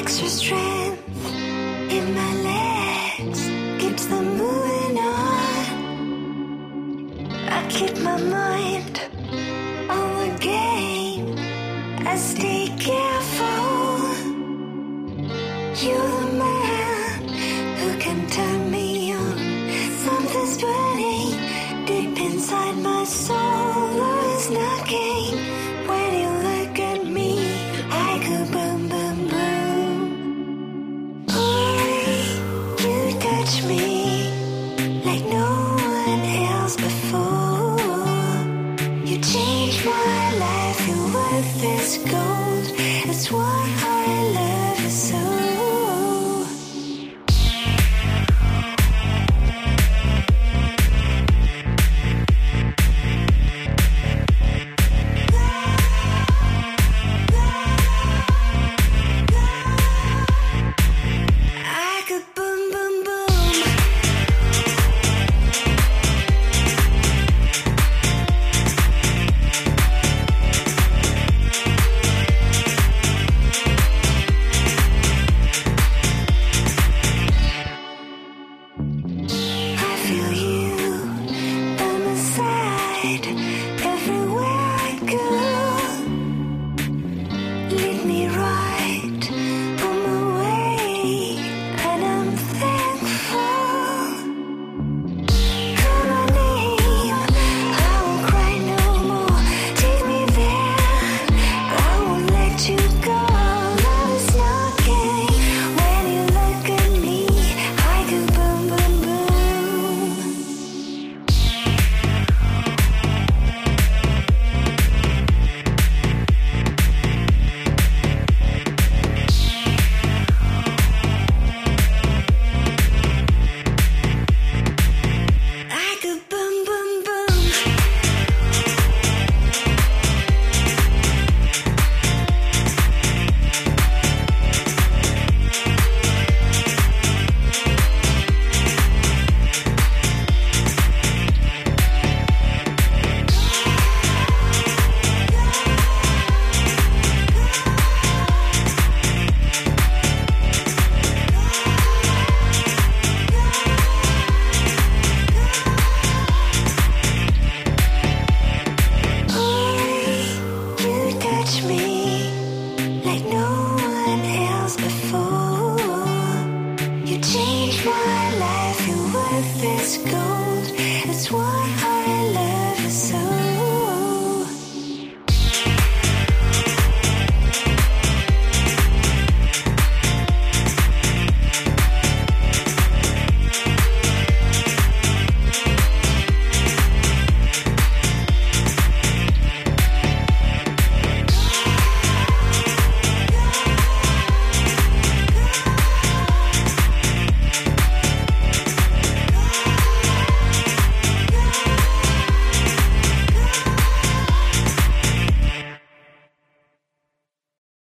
extra strength in my legs keeps them moving on. I keep my mind on the game. I stay careful. You're the man who can turn me on. Something's burning deep inside my soul. Love is knocking. When you look at me, I go boom, boom, boom. Boy, you touch me like no one else before. You changed my life, your worth is gold. That's why I love you so. I could boom, boom, boom. I feel you by my side everywhere I go. Lead me right